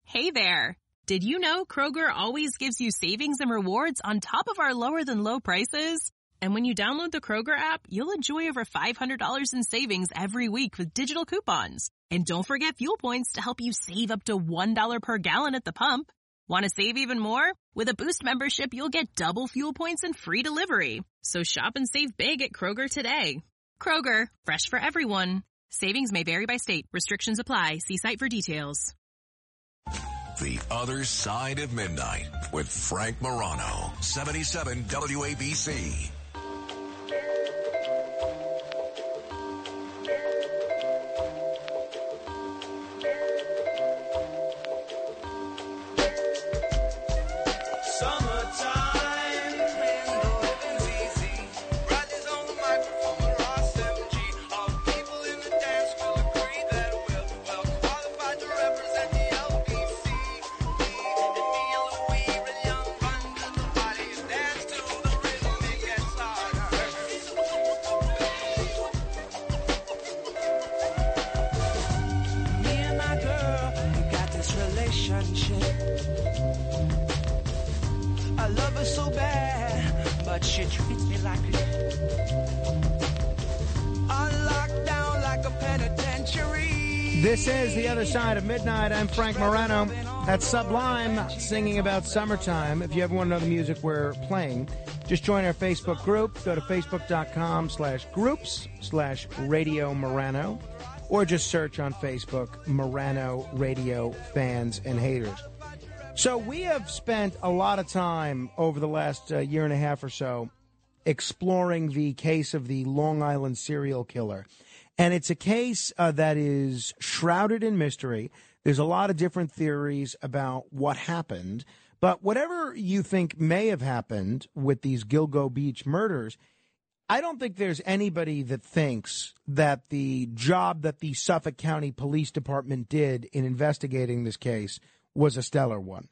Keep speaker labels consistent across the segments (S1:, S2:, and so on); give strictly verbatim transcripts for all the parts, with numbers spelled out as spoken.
S1: Hey there. Did you know Kroger always gives you savings and rewards on top of our lower than low prices? And when you download the Kroger app, you'll enjoy over five hundred dollars in savings every week with digital coupons. And don't forget fuel points to help you save up to one dollar per gallon at the pump. Want to save even more? With a Boost membership, you'll get double fuel points and free delivery. So shop and save big at Kroger today. Kroger, fresh for everyone. Savings may vary by state. Restrictions apply. See site for details.
S2: The Other Side of Midnight with Frank Morano, seventy-seven W A B C.
S3: This is The Other Side of Midnight. I'm Frank Morano. That's Sublime singing about summertime. If you ever want to know the music we're playing, just join our Facebook group. Go to facebook.com slash groups slash Radio Morano, or just search on Facebook Morano Radio Fans and Haters. So we have spent a lot of time over the last uh, year and a half or so exploring the case of the Long Island serial killer. And it's a case uh, that is shrouded in mystery. There's a lot of different theories about what happened. But whatever you think may have happened with these Gilgo Beach murders, I don't think there's anybody that thinks that the job that the Suffolk County Police Department did in investigating this case was a stellar one.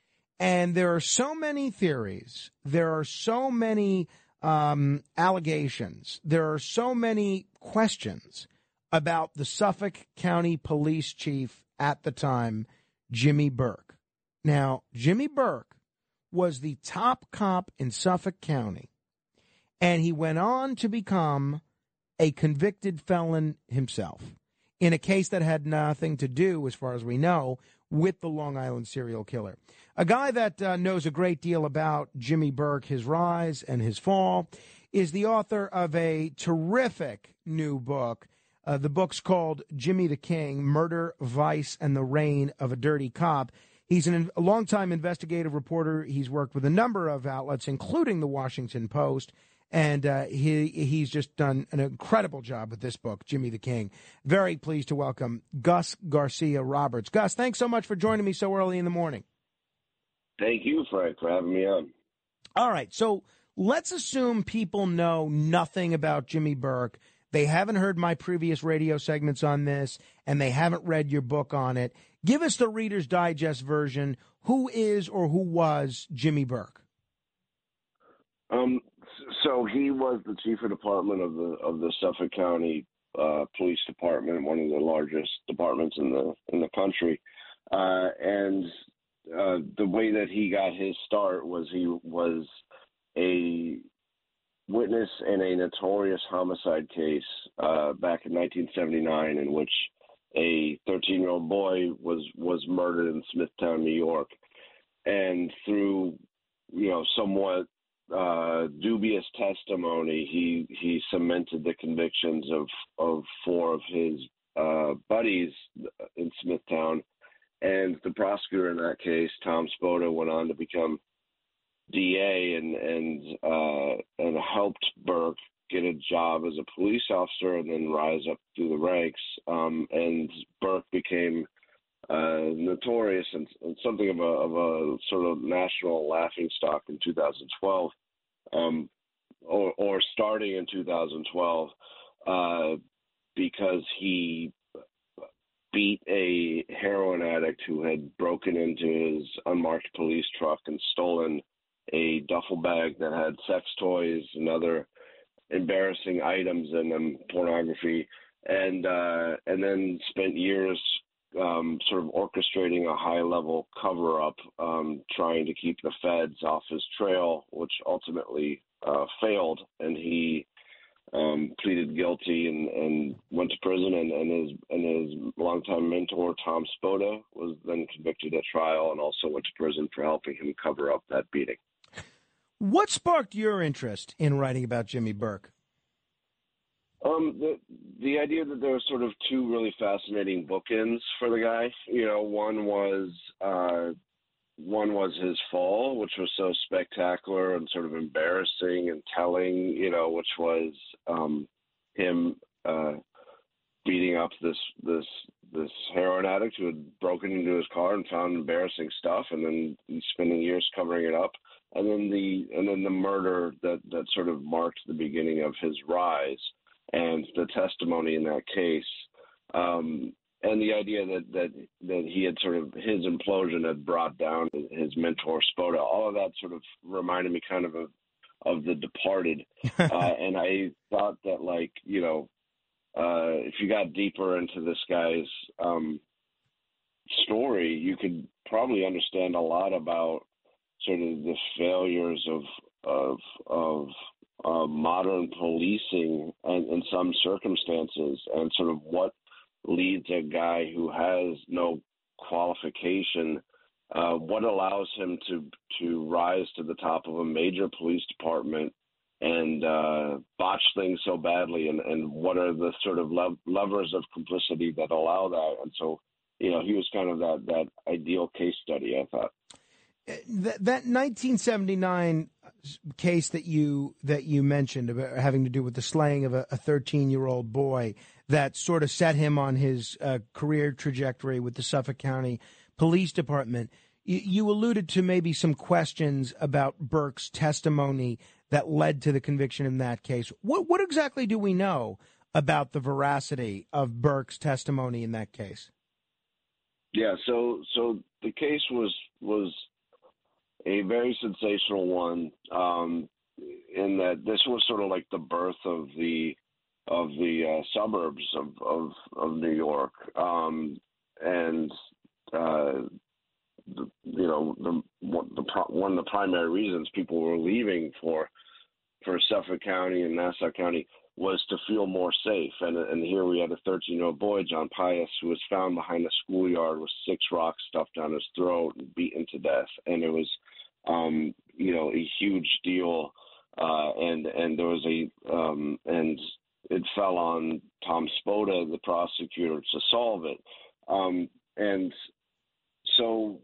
S3: And there are so many theories. There are so many um, allegations. There are so many questions about the Suffolk County Police Chief at the time, Jimmy Burke. Now, Jimmy Burke was the top cop in Suffolk County, and he went on to become a convicted felon himself in a case that had nothing to do, as far as we know, with the Long Island serial killer. A guy that uh, knows a great deal about Jimmy Burke, his rise and his fall, is the author of a terrific new book. Uh, the book's called Jimmy the King, Murder, Vice, and the Reign of a Dirty Cop. He's an, a longtime investigative reporter. He's worked with a number of outlets, including the Washington Post, and uh, he he's just done an incredible job with this book, Jimmy the King. Very pleased to welcome Gus Garcia Roberts. Gus, thanks so much for joining me so early in the morning.
S4: Thank you, Frank, for having me on.
S3: All right, so let's assume people know nothing about Jimmy Burke. They haven't heard my previous radio segments on this, and they haven't read your book on it. Give us the Reader's Digest version. Who is or who was Jimmy Burke?
S4: Um, so he was the chief of department of the of the Suffolk County uh, Police Department, one of the largest departments in the in the country. Uh, and uh, the way that he got his start was he was a witness in a notorious homicide case uh, back in nineteen seventy-nine, in which a thirteen-year-old boy was was murdered in Smithtown, New York. And through, you know, somewhat uh, dubious testimony, he he cemented the convictions of of four of his uh, buddies in Smithtown. And the prosecutor in that case, Tom Spota, went on to become D A and and uh, and helped Burke get a job as a police officer and then rise up through the ranks. Um, and Burke became uh, notorious and, and something of a, of a sort of national laughingstock in two thousand twelve, um, or, or starting in two thousand twelve, uh, because he beat a heroin addict who had broken into his unmarked police truck and stolen a duffel bag that had sex toys and other embarrassing items in them, pornography, and uh, and then spent years um, sort of orchestrating a high-level cover-up, um, trying to keep the feds off his trail, which ultimately uh, failed, and he um, pleaded guilty and, and went to prison, and, and his and his longtime mentor, Tom Spoda, was then convicted at trial and also went to prison for helping him cover up that beating.
S3: What sparked your interest in writing about Jimmy Burke?
S4: Um, the the idea that there were sort of two really fascinating bookends for the guy. You know, one was uh, one was his fall, which was so spectacular and sort of embarrassing and telling. You know, which was um, him uh, beating up this this this heroin addict who had broken into his car and found embarrassing stuff, and then he's spending years covering it up. And then the and then the murder that, that sort of marked the beginning of his rise. And the testimony in that case, um, and the idea that, that that he had sort of, his implosion had brought down his mentor, Spoda, all of that sort of reminded me kind of of, of The Departed. uh, and I thought that, like, you know, uh, if you got deeper into this guy's um, story, you could probably understand a lot about sort of the failures of of of Uh, modern policing and, in some circumstances, and sort of what leads a guy who has no qualification, uh, what allows him to to rise to the top of a major police department and uh, botch things so badly, and, and what are the sort of lev- levers of complicity that allow that. And so, you know, he was kind of that, that ideal case study, I thought.
S3: That, that nineteen seventy-nine case that you that you mentioned about having to do with the slaying of a thirteen-year-old boy that sort of set him on his uh, career trajectory with the Suffolk County Police Department. You, you alluded to maybe some questions about Burke's testimony that led to the conviction in that case. What what exactly do we know about the veracity of Burke's testimony in that case?
S4: Yeah, so so the case was was. a very sensational one, um, in that this was sort of like the birth of the of the uh, suburbs of, of, of New York, um, and uh, the, you know the, the one of the primary reasons people were leaving for for Suffolk County and Nassau County was to feel more safe. And and here we had a thirteen-year-old boy, John Pius, who was found behind a schoolyard with six rocks stuffed down his throat and beaten to death. And it was, um, you know, a huge deal. Uh, and and there was a um, and it fell on Tom Spoda, the prosecutor, to solve it. Um, and so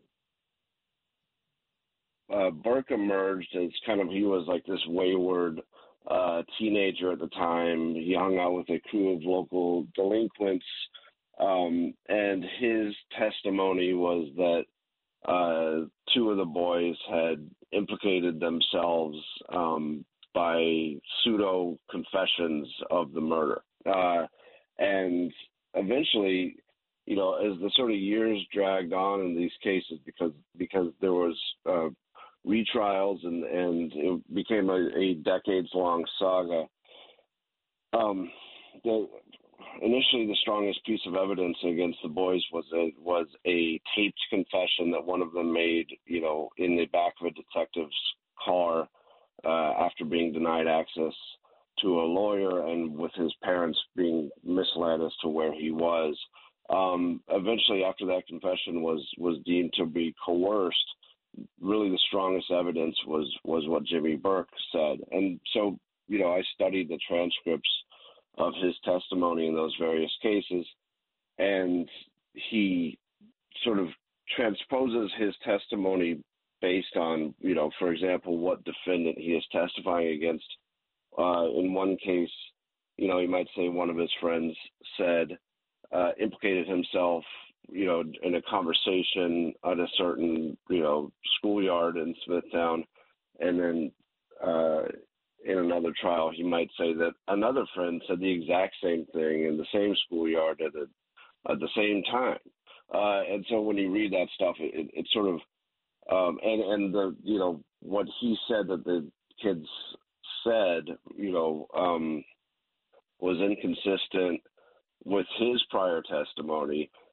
S4: uh, Burke emerged as kind of, he was like this wayward Uh, teenager at the time. He hung out with a crew of local delinquents, um, and his testimony was that uh, two of the boys had implicated themselves um, by pseudo confessions of the murder. Uh, and eventually, you know, as the sort of years dragged on in these cases, because because there was uh, retrials and, and it became a, a decades-long saga. Um, the, initially, the strongest piece of evidence against the boys was a, was a taped confession that one of them made, you know, in the back of a detective's car uh, after being denied access to a lawyer and with his parents being misled as to where he was. Um, eventually, after that confession was, was deemed to be coerced, really the strongest evidence was, was what Jimmy Burke said. And so, you know, I studied the transcripts of his testimony in those various cases, and he sort of transposes his testimony based on, you know, for example, what defendant he is testifying against. Uh, in one case, you know, he might say one of his friends said, uh, implicated himself, you know, in a conversation at a certain, you know, schoolyard in Smithtown. And then uh, in another trial, he might say that another friend said the exact same thing in the same schoolyard at, a, at the same time. Uh, and so when you read that stuff, it, it, it sort of, um, and, and the, you know, what he said that the kids said, you know, um, was inconsistent with his prior testimony.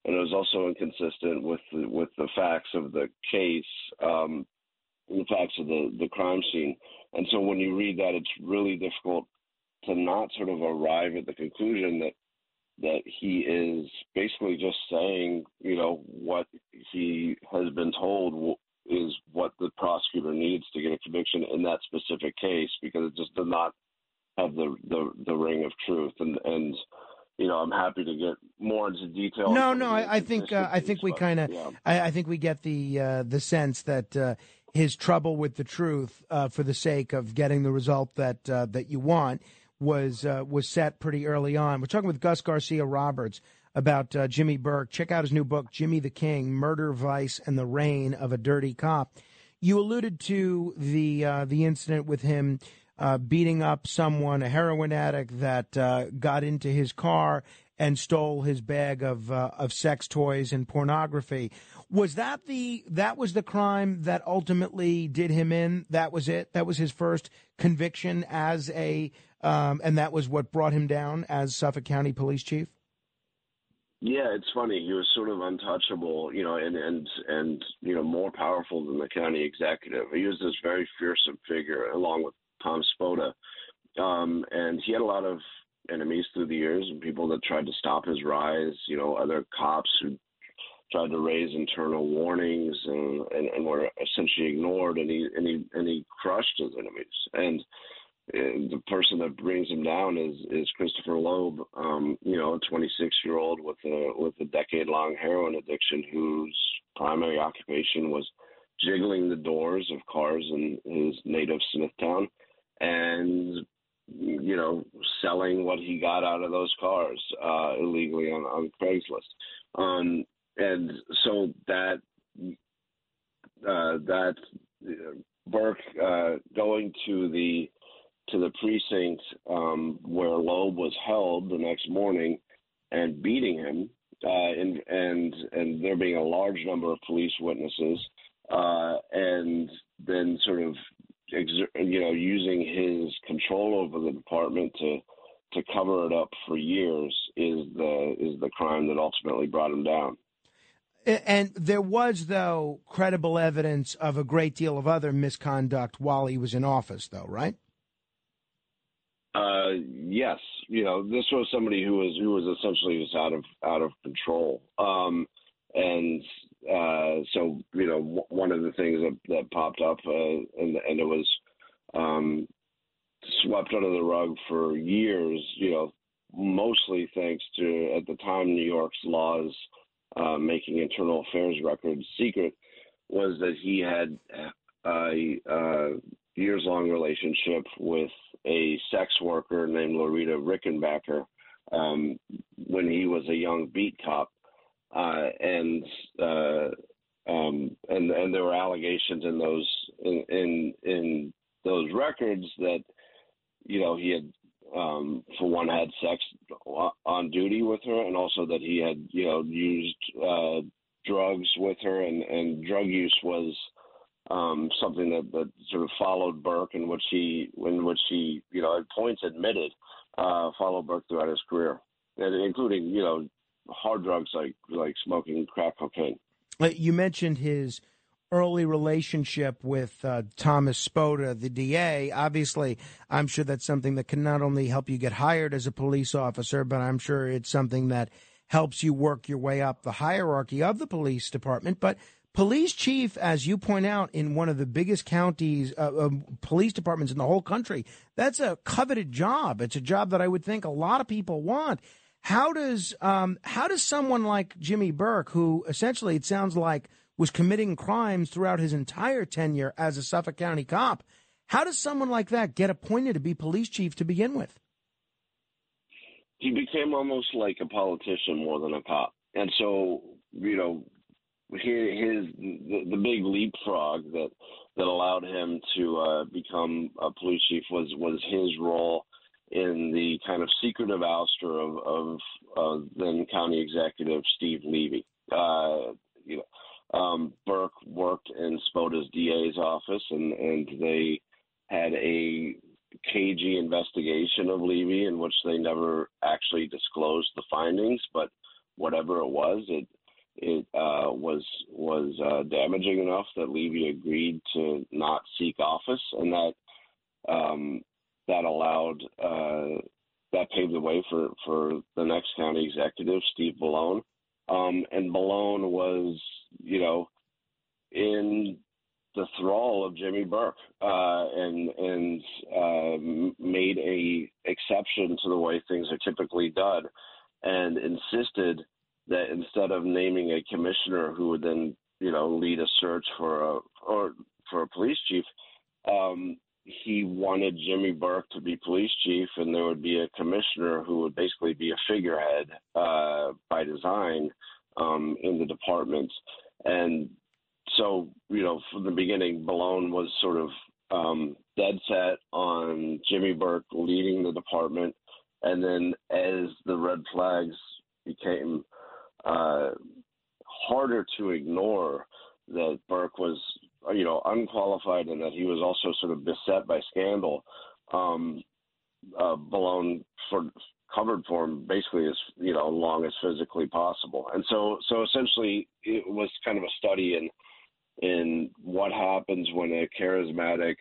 S4: and it was also inconsistent with the, with the facts of the case, um, the facts of the, the crime scene. And so when you read that, it's really difficult to not sort of arrive at the conclusion that that he is basically just saying, you know, what he has been told is what the prosecutor needs to get a conviction in that specific case, because it just does not have the the, the ring of truth. And and you know, I'm happy to get more into detail.
S3: No, no, I, I think uh, I think we kind of yeah. I, I think we get the uh, the sense that uh, his trouble with the truth, uh, for the sake of getting the result that uh, that you want, was uh, was set pretty early on. We're talking with Gus Garcia Roberts about uh, Jimmy Burke. Check out his new book, Jimmy the King: Murder, Vice, and the Reign of a Dirty Cop. You alluded to the uh, the incident with him uh, beating up someone, a heroin addict that uh, got into his car and stole his bag of uh, of sex toys and pornography. Was that the that was the crime that ultimately did him in? That was it. That was his first conviction as a Um, and that was what brought him down as Suffolk County Police Chief?
S4: Yeah, it's funny. He was sort of untouchable, you know, and, and, and you know, more powerful than the county executive. He was this very fearsome figure, along with Tom Spota. Um, and he had a lot of enemies through the years, and people that tried to stop his rise, you know, other cops who tried to raise internal warnings and, and, and were essentially ignored, and he, and he, and he crushed his enemies. And the person that brings him down is, is Christopher Loeb, um, you know, a twenty-six-year-old with a with a decade-long heroin addiction whose primary occupation was jiggling the doors of cars in his native Smithtown and, you know, selling what he got out of those cars uh, illegally on, on Craigslist. Um, and so that uh, that uh, Burke uh, going to the to the precinct um, where Loeb was held the next morning and beating him, uh, and and and there being a large number of police witnesses, uh, and then sort of exer- you know using his control over the department to to cover it up for years is the is the crime that ultimately brought him down.
S3: And there was, though, credible evidence of a great deal of other misconduct while he was in office, though, right?
S4: Uh, yes, you know, this was somebody who was who was essentially just out of out of control, um, and uh, so you know, w- one of the things that, that popped up, uh, and and it was um, swept under the rug for years, you know, mostly thanks to at the time New York's laws uh, making internal affairs records secret, was that he had a uh, years-long relationship with a sex worker named Loretta Rickenbacker um, when he was a young beat cop, uh, and uh, um, and and there were allegations in those in, in in those records that you know he had um, for one had sex on duty with her, and also that he had you know used uh, drugs with her, and, and drug use was Um, something that, that sort of followed Burke, in which he, in which he, you know, at points admitted, uh, followed Burke throughout his career, and including, you know, hard drugs like like smoking crack cocaine.
S3: You mentioned his early relationship with uh, Thomas Spota, the D A. Obviously, I'm sure that's something that can not only help you get hired as a police officer, but I'm sure it's something that helps you work your way up the hierarchy of the police department. But police chief, as you point out, in one of the biggest counties, uh, uh, police departments in the whole country, that's a coveted job. It's a job that I would think a lot of people want. How does um, how does someone like Jimmy Burke, who essentially it sounds like was committing crimes throughout his entire tenure as a Suffolk County cop, how does someone like that get appointed to be police chief to begin with?
S4: He became almost like a politician more than a cop, and so you know. His the, the big leapfrog that that allowed him to uh, become a police chief was was his role in the kind of secretive ouster of, of uh, then county executive Steve Levy. Uh, you know, um, Burke worked in Spota's D A's office, and, and they had a cagey investigation of Levy in which they never actually disclosed the findings, but whatever it was, it it uh, was was uh, damaging enough that Levy agreed to not seek office, and that um, that allowed uh, that paved the way for, for the next county executive, Steve Bellone. Um, and Bellone was, you know, in the thrall of Jimmy Burke, uh, and and uh, made a exception to the way things are typically done, and insisted that instead of naming a commissioner who would then, you know, lead a search for a or for a police chief, um, he wanted Jimmy Burke to be police chief, and there would be a commissioner who would basically be a figurehead uh, by design um, in the department. And so, you know, from the beginning, Bellone was sort of um, dead set on Jimmy Burke leading the department. And then as the red flags became uh, harder to ignore, that Burke was, you know, unqualified and that he was also sort of beset by scandal, um, uh, Bellone for, covered for him basically as, you know, long as physically possible. And so, so essentially it was kind of a study in, in what happens when a charismatic,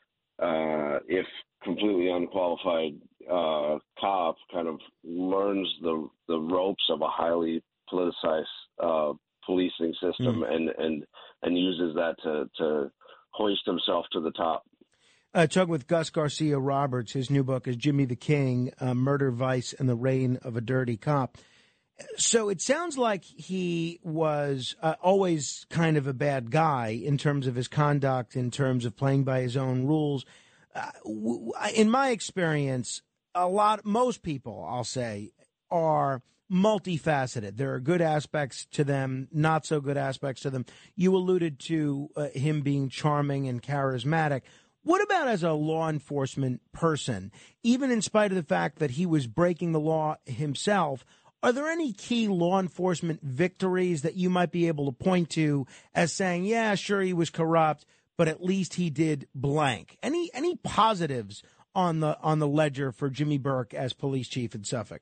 S4: uh, if completely unqualified uh, cop kind of learns the the ropes of a highly politicized uh, policing system mm. and, and and uses that to, to hoist himself to the top.
S3: Uh, talking with Gus Garcia Roberts, his new book is Jimmy the King, uh, Murder, Vice, and the Reign of a Dirty Cop. So it sounds like he was uh, always kind of a bad guy in terms of his conduct, in terms of playing by his own rules. Uh, w- in my experience, a lot, most people, I'll say, are multifaceted. There are good aspects to them, not so good aspects to them. You alluded to uh, him being charming and charismatic. What about as a law enforcement person, even in spite of the fact that he was breaking the law himself? Are there any key law enforcement victories that you might be able to point to as saying, yeah, sure, he was corrupt, but at least he did blank? Any any positives on the on the ledger for Jimmy Burke as police chief in Suffolk?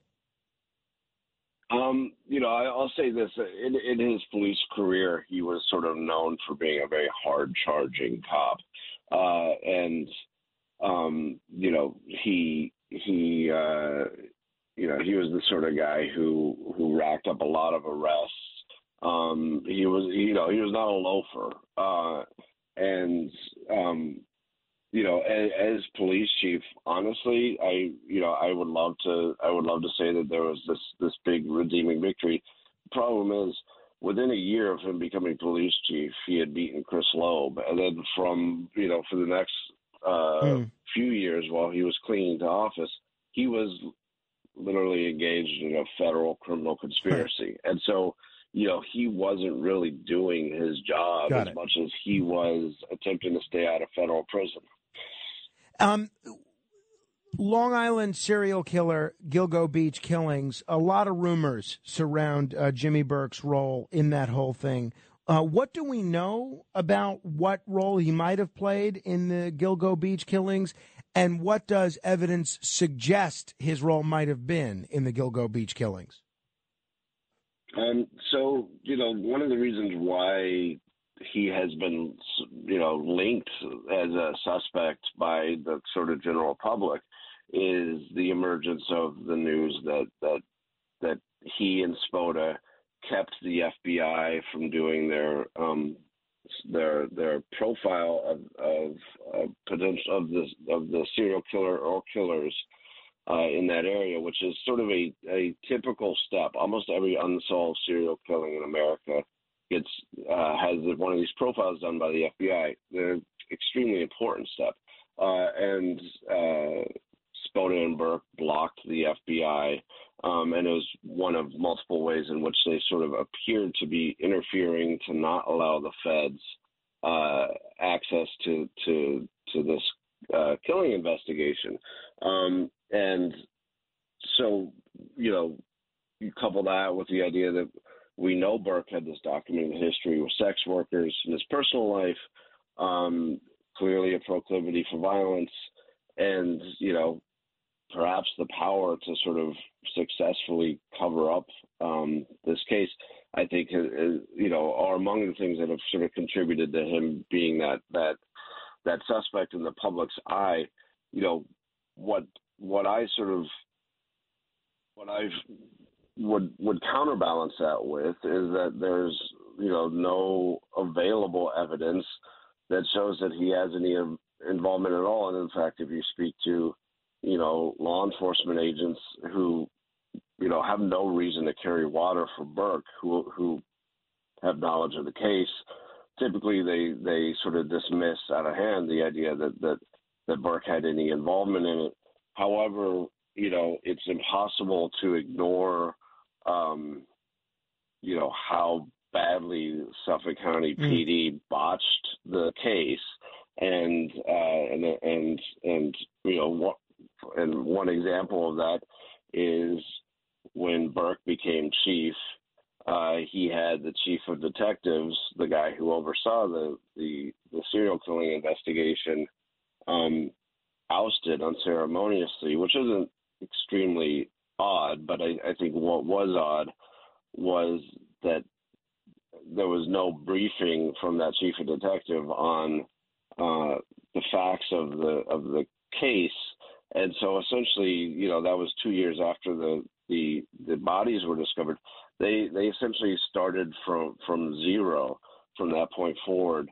S4: Um, you know, I, I'll say this. In, in his police career, he was sort of known for being a very hard-charging cop. Uh, and, um, you know, he, he uh, you know, he was the sort of guy who, who racked up a lot of arrests. Um, he was, you know, he was not a loafer. Uh, and, um, you know, as, as police chief, honestly, I, you know, I would love to, I would love to say that there was this, this big redeeming victory. The problem is, within a year of him becoming police chief, he had beaten Chris Loeb. And then from, you know, for the next uh, mm. few years while he was clinging to office, he was literally engaged in a federal criminal conspiracy. And so, you know, he wasn't really doing his job Got as it. much as he was attempting to stay out of federal prison.
S3: Um, Long Island serial killer, Gilgo Beach killings, a lot of rumors surround uh, Jimmy Burke's role in that whole thing. Uh, what do we know about what role he might have played in the Gilgo Beach killings, and what does evidence suggest his role might have been in the Gilgo Beach killings?
S4: Um, so, you know, one of the reasons why he has been, you know, linked as a suspect by the sort of general public is the emergence of the news that that that he and Spoda kept the F B I from doing their um, their their profile of of, of potential of the of the serial killer or killers uh, in that area, which is sort of a, a typical step. Almost every unsolved serial killing in America gets uh, has one of these profiles done by the F B I. They're an extremely important step, uh, and uh, Spoda and Burke blocked the F B I, um, and it was one of multiple ways in which they sort of appeared to be interfering to not allow the feds uh, access to to to this uh, killing investigation. Um, and so, you know, you couple that with the idea that we know Burke had this documented history with sex workers in his personal life, um, clearly a proclivity for violence, and, you know, perhaps the power to sort of successfully cover up um, this case, I think, is, you know, are among the things that have sort of contributed to him being that that that suspect in the public's eye. You know, what what I sort of what I would would counterbalance that with is that there's, you know, no available evidence that shows that he has any involvement at all. And in fact, if you speak to, you know, law enforcement agents who, you know, have no reason to carry water for Burke, who who have knowledge of the case, typically they, they sort of dismiss out of hand the idea that, that, that Burke had any involvement in it. However, you know, it's impossible to ignore, um, you know, how badly Suffolk County mm. P D botched the case, and uh, and and and you know, what, and one example of that is when Burke became chief. Uh, he had the chief of detectives, the guy who oversaw the the, the serial killing investigation, um, ousted unceremoniously, which isn't extremely odd, but I, I think what was odd was that there was no briefing from that chief of detective on uh, the facts of the of the case, and so essentially, you know, that was two years after the the, the bodies were discovered. They they essentially started from from zero from that point forward.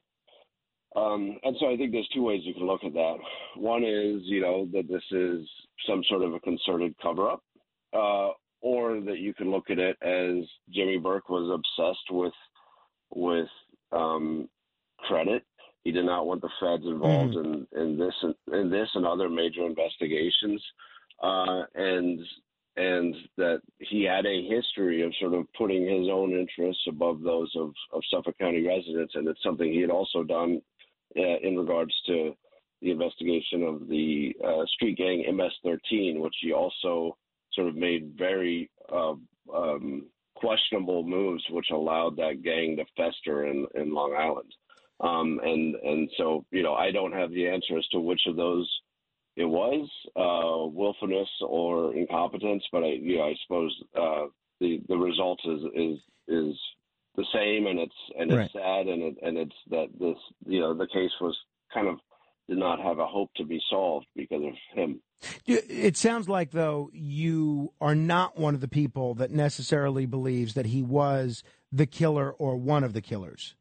S4: Um, and so I think there's two ways you can look at that. One is, you know, that this is some sort of a concerted cover-up, uh, or that you can look at it as Jimmy Burke was obsessed with with um, credit. He did not want the feds involved mm. in, in this and in this and other major investigations, uh, and and that he had a history of sort of putting his own interests above those of, of Suffolk County residents, and it's something he had also done uh, in regards to the investigation of the uh, street gang M S thirteen, which he also sort of made very uh, um, questionable moves, which allowed that gang to fester in, in Long Island. Um, and and so, you know, I don't have the answer as to which of those it was, uh, willfulness or incompetence, but I, you know, I suppose uh, the the result is is is the same, and it's and it's right. sad, and it, and it's that this, you know, the case was kind of did not have a hope to be solved because of him.
S3: It sounds like, though, you are not one of the people that necessarily believes that he was the killer or one of the killers.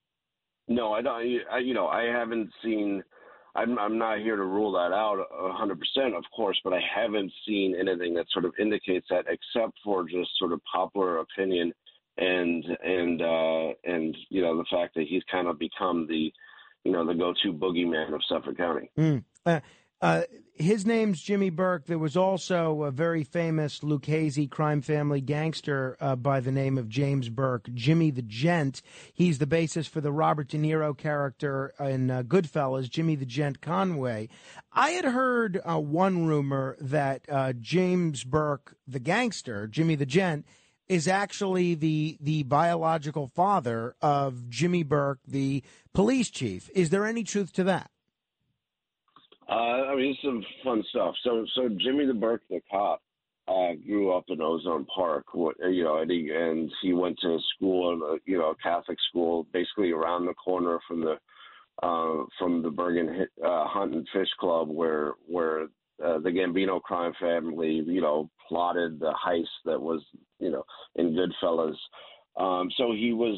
S4: No, I don't. I, you know, I haven't seen. I'm, I'm not here to rule that out one hundred percent, of course, but I haven't seen anything that sort of indicates that, except for just sort of popular opinion and and uh, and you know, the fact that he's kind of become the, you know, the go-to boogeyman of Suffolk County.
S3: Mm. Uh, uh, his name's Jimmy Burke. There was also a very famous Lucchese crime family gangster uh, by the name of James Burke, Jimmy the Gent. He's the basis for the Robert De Niro character in uh, Goodfellas, Jimmy the Gent Conway. I had heard uh, one rumor that uh, James Burke, the gangster, Jimmy the Gent, is actually the the biological father of Jimmy Burke, the police chief. Is there any truth to that?
S4: Uh, I mean, it's some fun stuff. So, so Jimmy the Burke, the cop, uh, grew up in Ozone Park. You know, and he and he went to school, you know, a Catholic school, basically around the corner from the uh, from the Bergen uh, Hunt and Fish Club, where where uh, the Gambino crime family, you know, plotted the heist that was, you know, in Goodfellas. Um, so he was.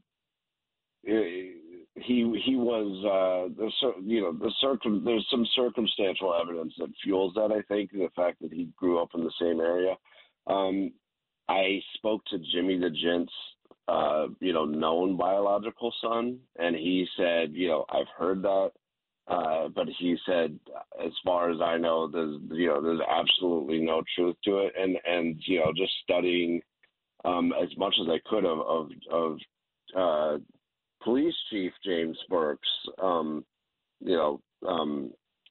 S4: Uh, He he was uh, the you know the circum there's some circumstantial evidence that fuels that. I think the fact that he grew up in the same area. Um, I spoke to Jimmy the Gent's uh, you know known biological son, and he said, you know, I've heard that, uh, but he said, as far as I know, there's you know there's absolutely no truth to it. And and you know just studying um, as much as I could of of, of uh, Police Chief James Burke's, um, you know, um,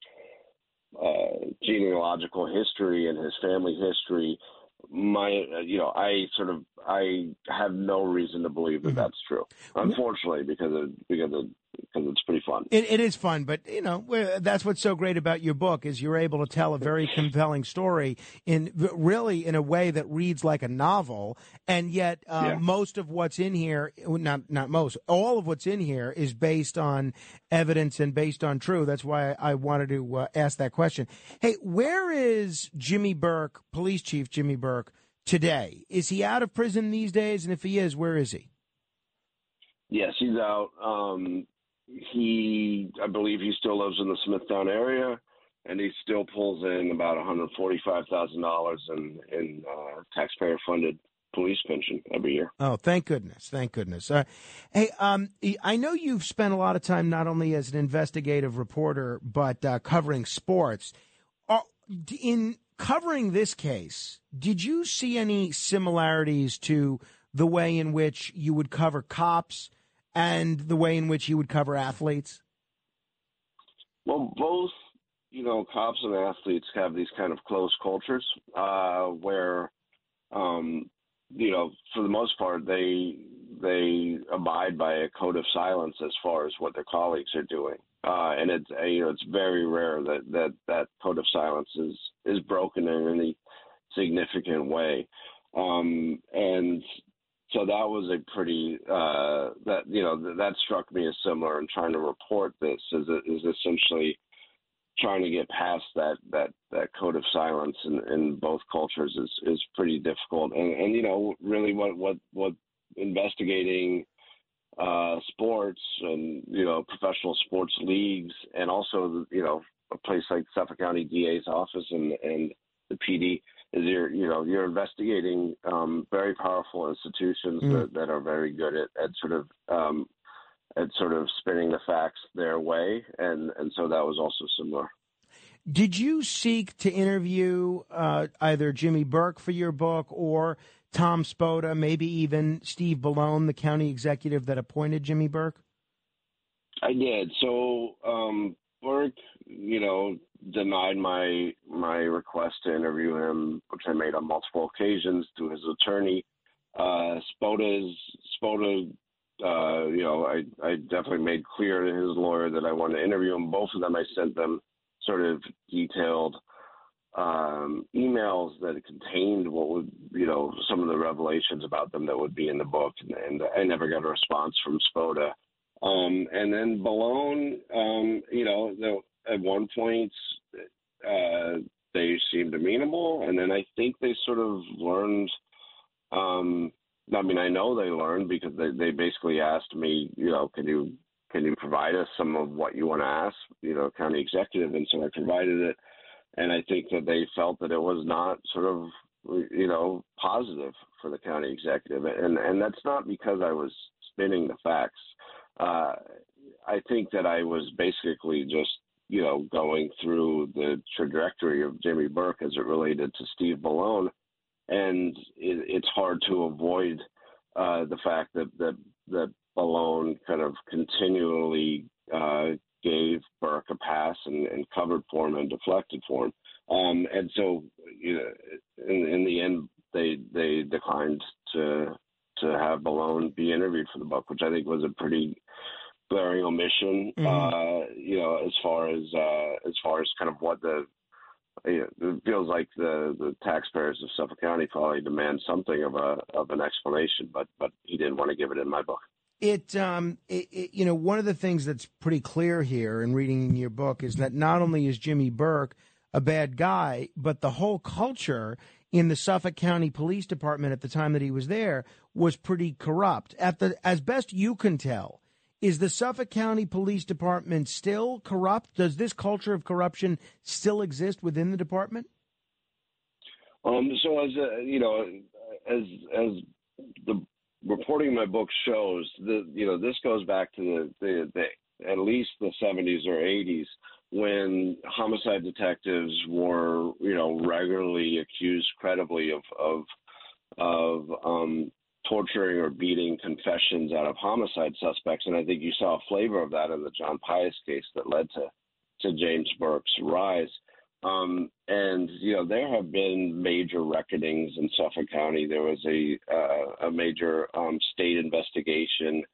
S4: uh, genealogical history and his family history, my, uh, you know, I sort of, I have no reason to believe that mm-hmm. that's true. Unfortunately, because of because of because it's pretty fun.
S3: It, it is fun, but you know that's what's so great about your book is you're able to tell a very compelling story in really in a way that reads like a novel, and yet uh,
S4: yeah.
S3: most of what's in here, not not most, all of what's in here is based on evidence and based on true. That's why I wanted to uh, ask that question. Hey, where is Jimmy Burke, Police Chief Jimmy Burke, today? Is he out of prison these days? And if he is, where is he?
S4: Yes, he's out. Um, he, I believe he still lives in the Smithtown area, and he still pulls in about one hundred forty-five thousand dollars in, in uh, taxpayer-funded police pension every year.
S3: Oh, thank goodness. Thank goodness. Uh, hey, um, I know you've spent a lot of time not only as an investigative reporter, but uh, covering sports. Uh, in covering this case, did you see any similarities to the way in which you would cover cops and the way in which you would cover athletes?
S4: Well, both, you know, cops and athletes have these kind of close cultures uh, where, um, you know, for the most part, they they abide by a code of silence as far as what their colleagues are doing, uh, and it's you know it's very rare that, that that code of silence is is broken in any significant way, um, and. So that was a pretty uh, that you know th- that struck me as similar. And trying to report this is is essentially trying to get past that that, that code of silence in, in both cultures is, is pretty difficult. And, and you know really what what what investigating uh, sports and you know professional sports leagues and also you know a place like Suffolk County D A's office and and the P D. Is you're you know you're investigating um, very powerful institutions mm. that, that are very good at, at sort of um, at sort of spinning the facts their way, and, and so that was also similar.
S3: Did you seek to interview uh, either Jimmy Burke for your book or Tom Spota, maybe even Steve Bellone, the county executive that appointed Jimmy Burke?
S4: I did. So um, Burke, you know. denied my my request to interview him, which I made on multiple occasions to his attorney. Uh, Spota's Spota, uh, you know, I, I definitely made clear to his lawyer that I wanted to interview him. Both of them, I sent them sort of detailed um, emails that contained what would, you know, some of the revelations about them that would be in the book, and, and I never got a response from Spota. Um, and then Bellone, um, you know, the at one point, uh, they seemed amenable, and then I think they sort of learned. Um, I mean, I know they learned because they, they basically asked me, you know, can you can you provide us some of what you want to ask, you know, county executive, and so I provided it, and I think that they felt that it was not sort of, you know, positive for the county executive, and and that's not because I was spinning the facts. Uh, I think that I was basically just. you know, going through the trajectory of Jimmy Burke as it related to Steve Bellone. And it, it's hard to avoid uh, the fact that, that, that Bellone kind of continually uh, gave Burke a pass and, and covered for him and deflected for him. Um, and so, you know, in, in the end, they they declined to to have Bellone be interviewed for the book, which I think was a pretty glaring omission, mm-hmm. uh, you know, as far as uh, as far as kind of what the you know, it feels like the, the taxpayers of Suffolk County probably demand something of a of an explanation, but but he didn't want to give it in my book.
S3: It, um, it, it, you know, one of the things that's pretty clear here in reading in your book is that not only is Jimmy Burke a bad guy, but the whole culture in the Suffolk County Police Department at the time that he was there was pretty corrupt. At the as best you can tell. Is the Suffolk County Police Department still corrupt? Does this culture of corruption still exist within the department?
S4: Um, so as uh, you know, as as the reporting in my book shows, the you know this goes back to the, the, the at least the seventies or eighties when homicide detectives were you know regularly accused credibly of of of um, torturing or beating confessions out of homicide suspects. And I think you saw a flavor of that in the John Pius case that led to, to James Burke's rise. Um, and, you know, there have been major reckonings in Suffolk County. There was a, uh, a major um, state investigation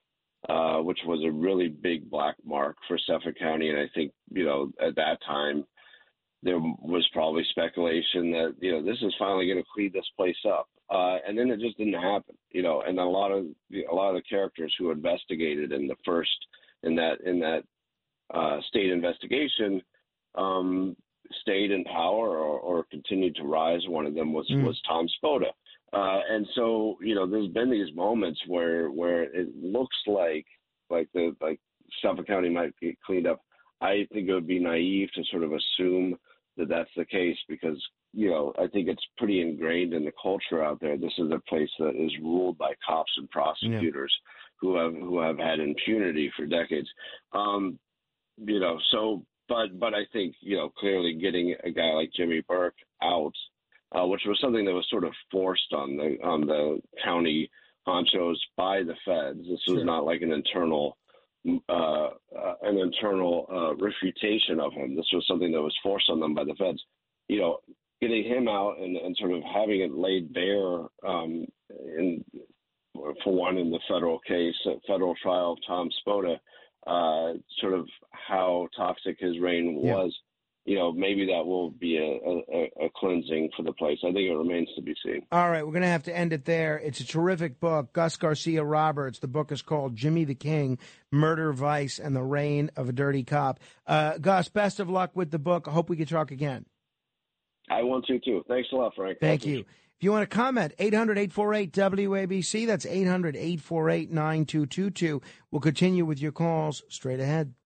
S4: uh, which was a really big black mark for Suffolk County. And I think, you know, at that time, there was probably speculation that, you know, this is finally going to clean this place up. Uh, and then it just didn't happen, you know, and a lot of a lot of the characters who investigated in the first in that in that uh, state investigation um, stayed in power or, or continued to rise. One of them was, mm. was Tom Spota. Uh, and so, you know, there's been these moments where where it looks like like the like Suffolk County might get cleaned up. I think it would be naive to sort of assume that that's the case because, you know, I think it's pretty ingrained in the culture out there. This is a place that is ruled by cops and prosecutors yeah. who have who have had impunity for decades. Um, you know, so but but I think, you know, clearly getting a guy like Jimmy Burke out, uh, which was something that was sort of forced on the on the county honchos by the feds. This was sure. not like an internal Uh, uh, an internal uh, refutation of him. This was something that was forced on them by the feds. You know, getting him out and, and sort of having it laid bare, um, in, for one, in the federal case, federal trial of Tom Spota, uh, sort of how toxic his reign
S3: yeah.
S4: was. You know, maybe that will be a, a, a cleansing for the place. I think it remains to be seen.
S3: All right, we're going to have to end it there. It's a terrific book. Gus Garcia Roberts. The book is called Jimmy the King, Murder, Vice, and the Reign of a Dirty Cop. Uh, Gus, best of luck with the book. I hope we can talk again.
S4: I want to, too. Thanks a lot, Frank.
S3: Thank you. If you want to comment, eight hundred, eight four eight, W A B C. That's eight hundred, eight four eight, nine two two two. We'll continue with your calls straight ahead.